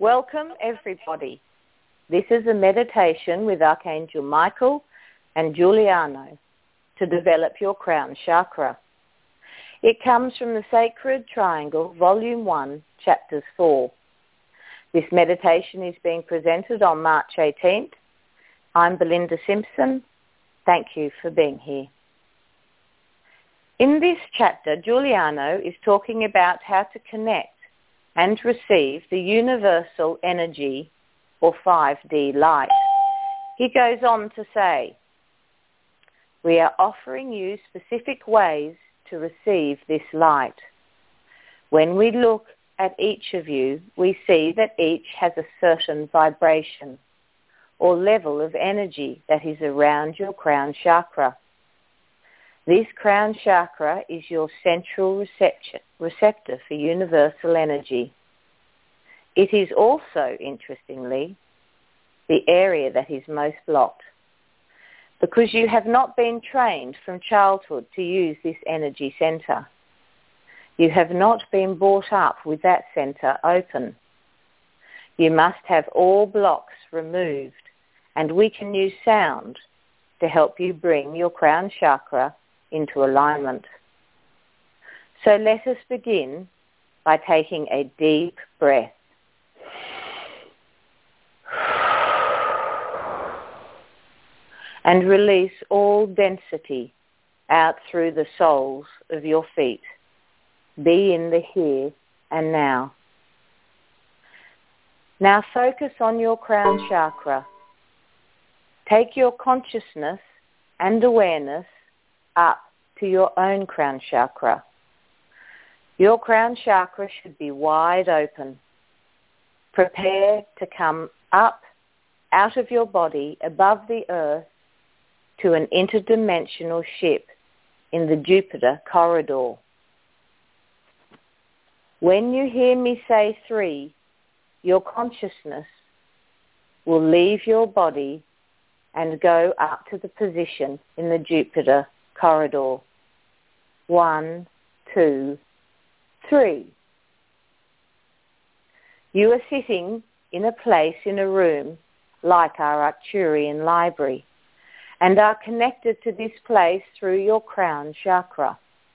Welcome, everybody. This is a meditation with Archangel Michael and Giuliano to develop your crown chakra. It comes from the Sacred Triangle, Volume 1, Chapters 4. This meditation is being presented on March 18th. I'm Belinda Simpson. Thank you for being here. In this chapter, Giuliano is talking about how to connect and receive the universal energy or 5D light. He goes on to say, we are offering you specific ways to receive this light. When we look at each of you, we see that each has a certain vibration or level of energy that is around your crown chakra. This crown chakra is your central receptor for universal energy. It is also, interestingly, the area that is most blocked, because you have not been trained from childhood to use this energy center. You have not been brought up with that center open. You must have all blocks removed, and we can use sound to help you bring your crown chakra into alignment. So let us begin by taking a deep breath. And release all density out through the soles of your feet. Be in the here and now. Now focus on your crown chakra. Take your consciousness and awareness up to your own crown chakra. Your crown chakra should be wide open. Prepare to come up out of your body above the earth to an interdimensional ship in the Jupiter corridor. When you hear me say 3, your consciousness will leave your body and go up to the position in the Jupiter corridor. 1, 2, 3. You are sitting in a place in a room like our Arcturian library and are connected to this place through your crown chakra.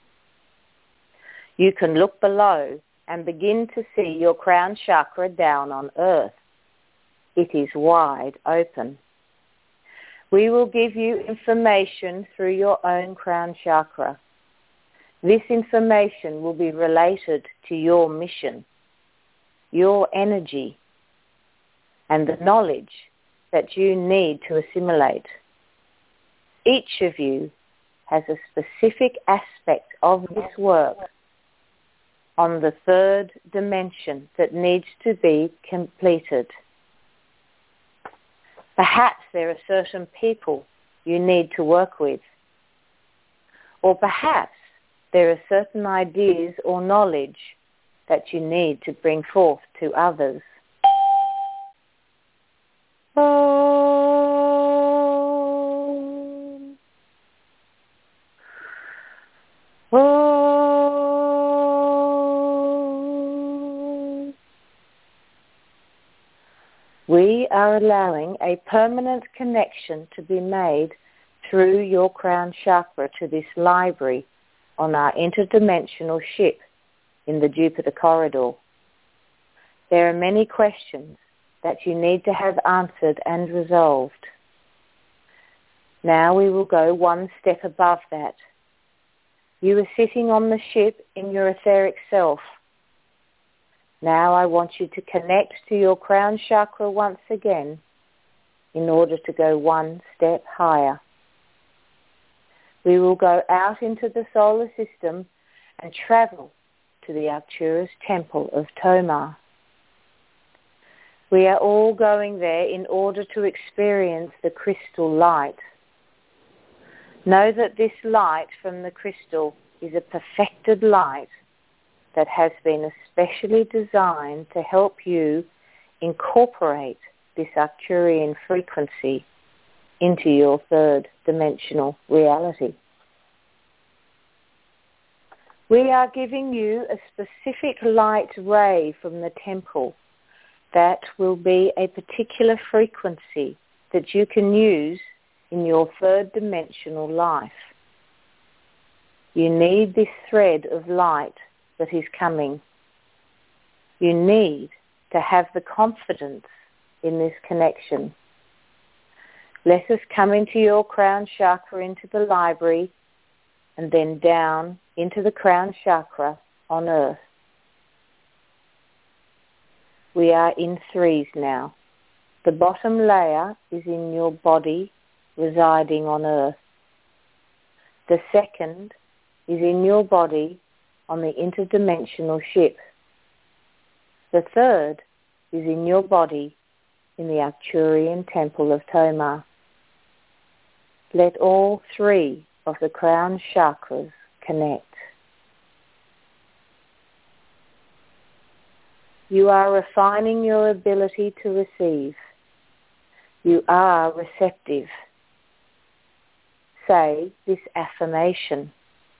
You can look below and begin to see your crown chakra down on earth. It is wide open. We will give you information through your own crown chakra. This information will be related to your mission, your energy, and the knowledge that you need to assimilate. Each of you has a specific aspect of this work on the 3rd dimension that needs to be completed. Perhaps there are certain people you need to work with. Or perhaps there are certain ideas or knowledge that you need to bring forth to others. We are allowing a permanent connection to be made through your crown chakra to this library on our interdimensional ship in the Jupiter corridor. There are many questions that you need to have answered and resolved. Now we will go one step above that. You are sitting on the ship in your etheric self. Now I want you to connect to your crown chakra once again in order to go one step higher. We will go out into the solar system and travel to the Arcturus temple of Tomar. We are all going there in order to experience the crystal light. Know that this light from the crystal is a perfected light that has been especially designed to help you incorporate this Arcturian frequency into your 3rd dimensional reality. We are giving you a specific light ray from the temple that will be a particular frequency that you can use in your third dimensional life. You need this thread of light that is coming. You need to have the confidence in this connection. Let us come into your crown chakra, into the library, and then down into the crown chakra on earth. We are in threes now. The bottom layer is in your body, residing on earth. The second is in your body on the interdimensional ship. The third is in your body in the Arcturian temple of Tomar. Let all three of the crown chakras connect. You are refining your ability to receive. You are receptive. Say this affirmation: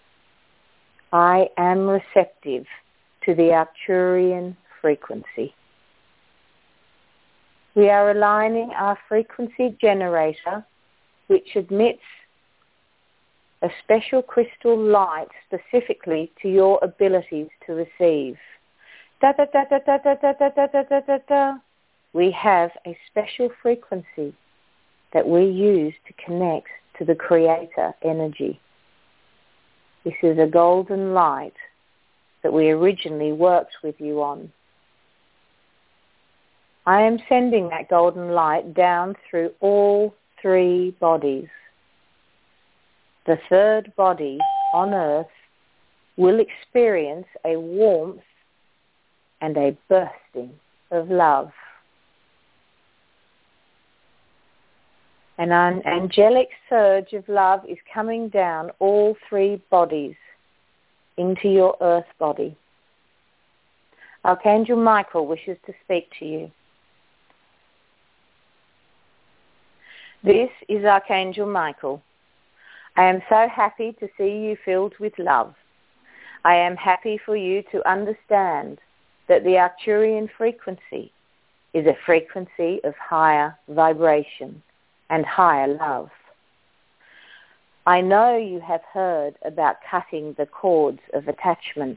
I am receptive to the Arcturian frequency. We are aligning our frequency generator, which emits a special crystal light specifically to your abilities to receive. Da, da, da, da, da, da, da, da, da, da, da, da. We have a special frequency that we use to connect to the Creator energy. This is a golden light that we originally worked with you on. I am sending that golden light down through all three bodies. The third body on earth will experience a warmth and a bursting of love. An angelic surge of love is coming down all three bodies into your earth body. Archangel Michael wishes to speak to you. This is Archangel Michael. I am so happy to see you filled with love. I am happy for you to understand that the Arcturian frequency is a frequency of higher vibration and higher love. I know you have heard about cutting the cords of attachment.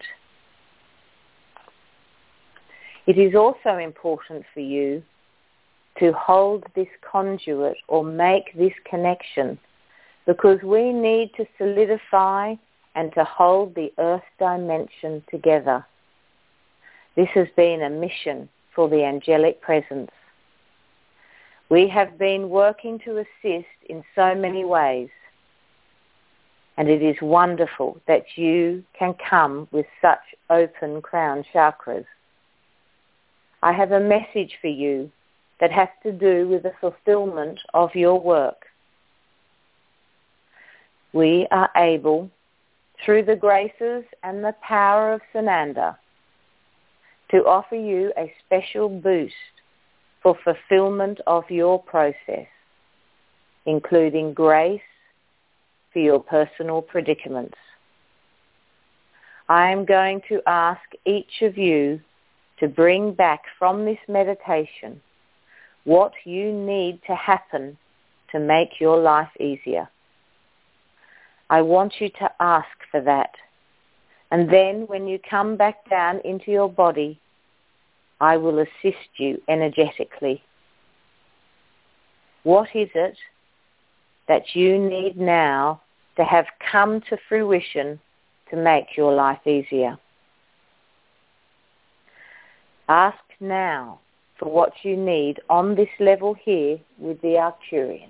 It is also important for you to hold this conduit or make this connection, because we need to solidify and to hold the earth dimension together. This has been a mission for the angelic presence. We have been working to assist in so many ways, and it is wonderful that you can come with such open crown chakras. I have a message for you that has to do with the fulfillment of your work. We are able, through the graces and the power of Sananda, to offer you a special boost for fulfillment of your process, including grace for your personal predicaments. I am going to ask each of you to bring back from this meditation what you need to happen to make your life easier. I want you to ask for that. And then when you come back down into your body, I will assist you energetically. What is it that you need now to have come to fruition to make your life easier? Ask now for what you need on this level here with the Arcturians.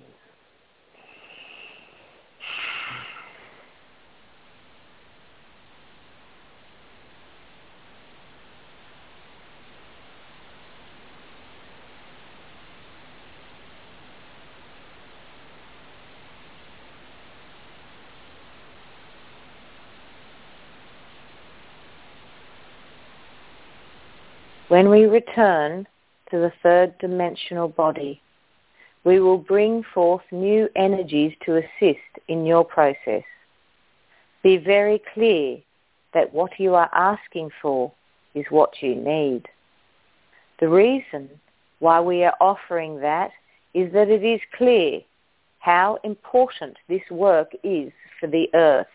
When we return to the third dimensional body, we will bring forth new energies to assist in your process. Be very clear that what you are asking for is what you need. The reason why we are offering that is that it is clear how important this work is for the earth.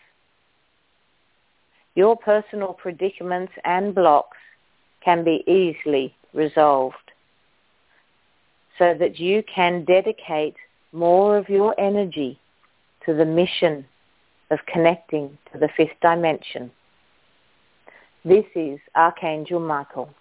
Your personal predicaments and blocks can be easily resolved so that you can dedicate more of your energy to the mission of connecting to the fifth dimension. This is Archangel Michael.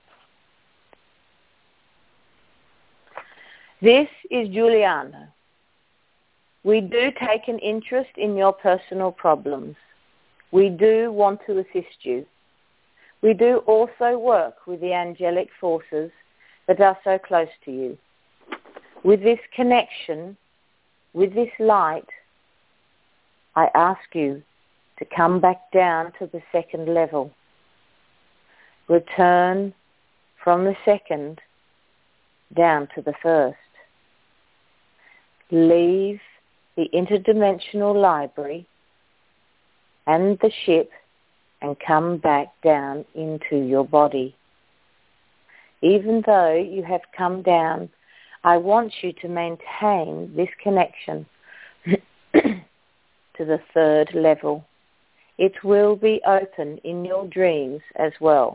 This is Giuliano. We do take an interest in your personal problems. We do want to assist you. We do also work with the angelic forces that are so close to you. With this connection, with this light, I ask you to come back down to the second level. Return from the second down to the first. Leave the interdimensional library and the ship and come back down into your body. Even though you have come down, I want you to maintain this connection to the third level. It will be open in your dreams as well.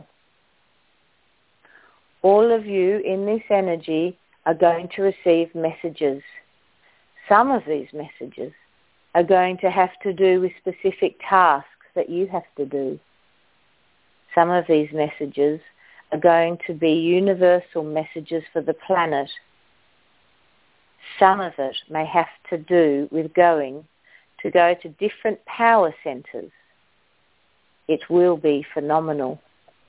All of you in this energy are going to receive messages. Some of these messages are going to have to do with specific tasks that you have to do. Some of these messages are going to be universal messages for the planet. Some of it may have to do with go to different power centers. It will be phenomenal.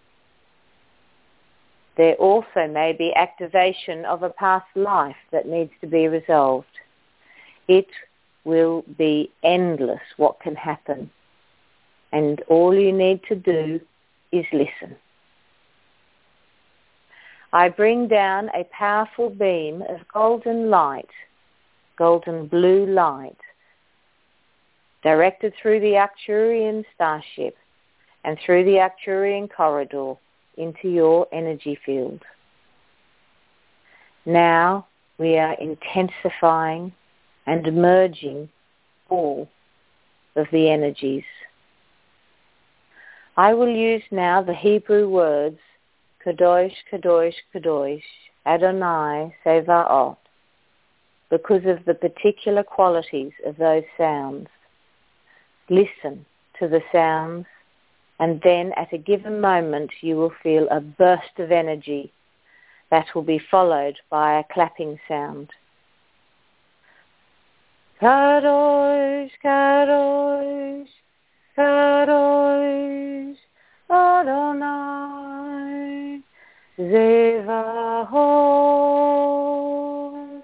There also may be activation of a past life that needs to be resolved. It will be endless what can happen. And all you need to do is listen. I bring down a powerful beam of golden light, golden blue light, directed through the Arcturian starship and through the Arcturian corridor into your energy field. Now we are intensifying and merging all of the energies. I will use now the Hebrew words Kadosh, Kadosh, Kadosh, Adonai, Sevaot, because of the particular qualities of those sounds. Listen to the sounds, and then at a given moment you will feel a burst of energy that will be followed by a clapping sound. Kadosh, Kadosh, Kadosh, Adonai, Zevaot.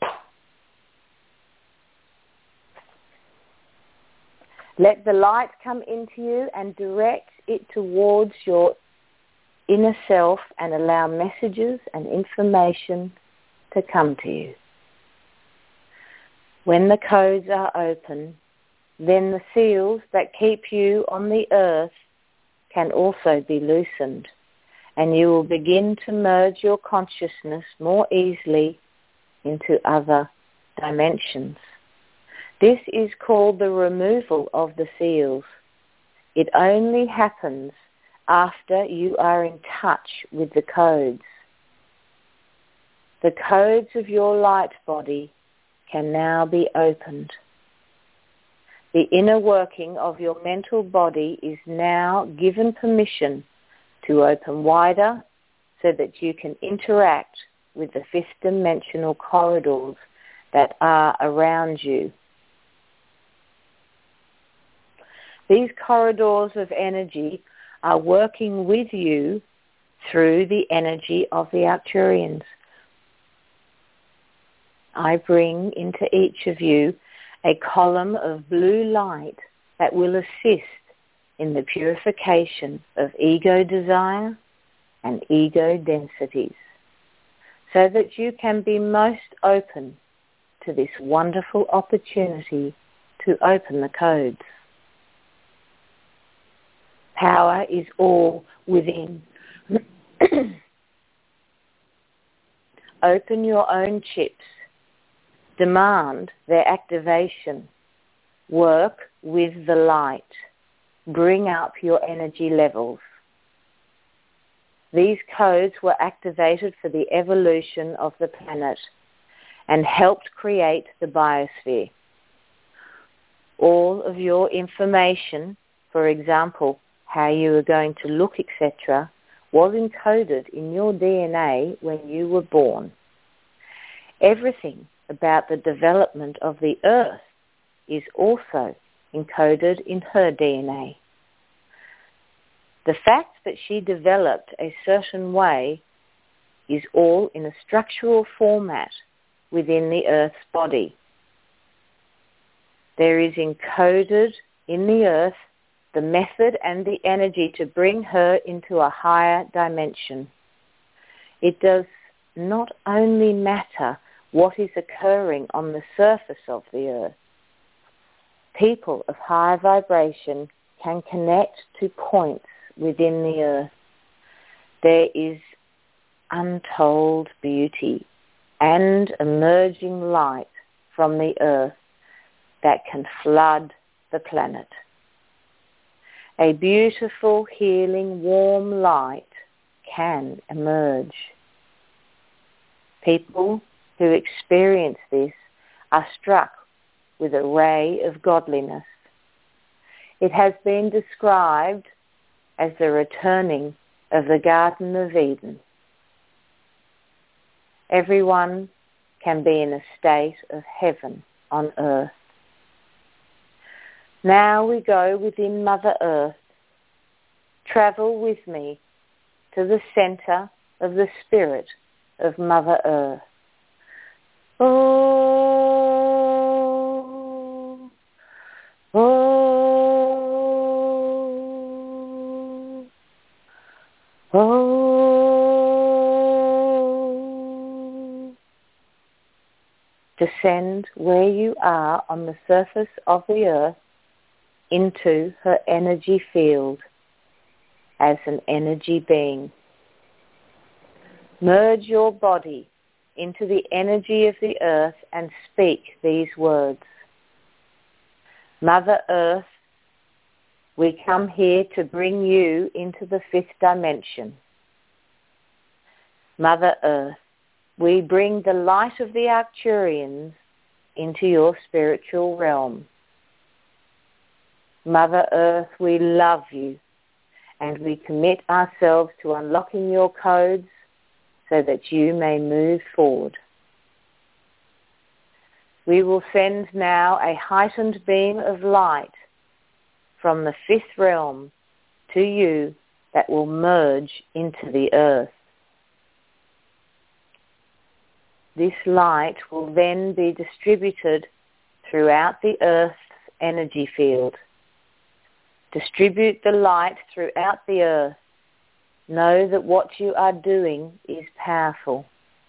Let the light come into you and direct it towards your inner self and allow messages and information to come to you. When the codes are open, then the seals that keep you on the earth can also be loosened, and you will begin to merge your consciousness more easily into other dimensions. This is called the removal of the seals. It only happens after you are in touch with the codes. The codes of your light body can now be opened. The inner working of your mental body is now given permission to open wider so that you can interact with the fifth dimensional corridors that are around you. These corridors of energy are working with you through the energy of the Arcturians. I bring into each of you a column of blue light that will assist in the purification of ego desire and ego densities, so that you can be most open to this wonderful opportunity to open the codes. Power is all within. Open your own chips. Demand their activation. Work with the light. Bring up your energy levels. These codes were activated for the evolution of the planet and helped create the biosphere. All of your information, for example, how you were going to look, etc., was encoded in your DNA when you were born. Everything about the development of the Earth is also encoded in her DNA. The fact that she developed a certain way is all in a structural format within the Earth's body. There is encoded in the Earth the method and the energy to bring her into a higher dimension. It does not only matter what is occurring on the surface of the Earth. People of higher vibration can connect to points within the Earth. There is untold beauty and emerging light from the Earth that can flood the planet. A beautiful, healing, warm light can emerge. People who experience this are struck with a ray of godliness. It has been described as the returning of the Garden of Eden. Everyone can be in a state of heaven on earth. Now we go within Mother Earth. Travel with me to the center of the spirit of Mother Earth. Oh, oh, oh. Descend where you are on the surface of the earth into her energy field as an energy being. Merge your body into the energy of the earth and speak these words. Mother Earth, we come here to bring you into the fifth dimension. Mother Earth, we bring the light of the Arcturians into your spiritual realm. Mother Earth, we love you and we commit ourselves to unlocking your codes so that you may move forward. We will send now a heightened beam of light from the fifth realm to you that will merge into the earth. This light will then be distributed throughout the earth's energy field. Distribute the light throughout the earth. Know that what you are doing is powerful.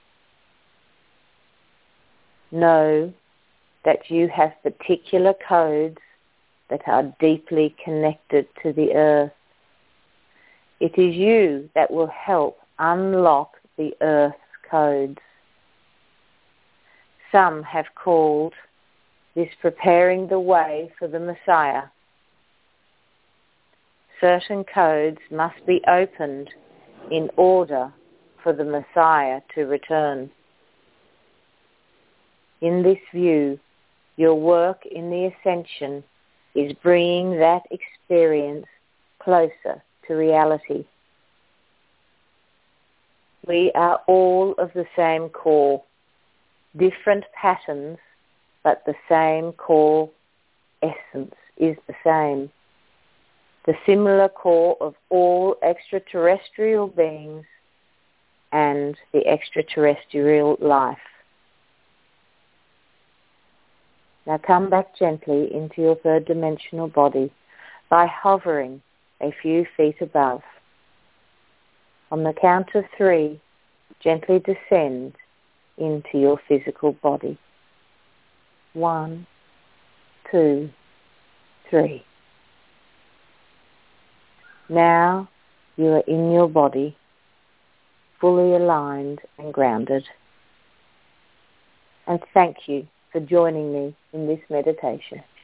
Know that you have particular codes that are deeply connected to the earth. It is you that will help unlock the earth's codes. Some have called this preparing the way for the Messiah. Certain codes must be opened in order for the Messiah to return. In this view, your work in the ascension is bringing that experience closer to reality. We are all of the same core, different patterns, but the same core essence is the same. The similar core of all extraterrestrial beings and the extraterrestrial life. Now come back gently into your third dimensional body by hovering a few feet above. On the count of 3, gently descend into your physical body. 1, 2, 3. Now you are in your body, fully aligned and grounded. And thank you for joining me in this meditation.